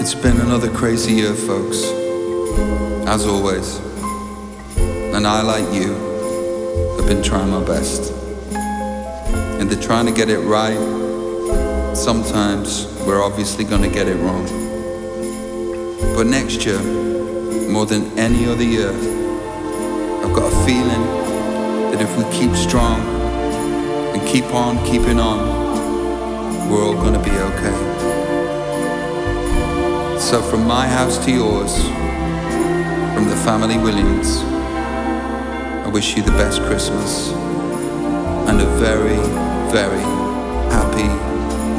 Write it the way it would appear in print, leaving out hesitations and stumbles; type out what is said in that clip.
It's been another crazy year, folks, as always. And I, like you, have been trying my best. And they're trying to get it right. Sometimes we're obviously gonna get it wrong. But next year, more than any other year, I've got a feeling that if we keep strong and keep on keeping on, we're all gonna be okay. So from my house to yours, from the family Williams, I wish you the best Christmas and a very, very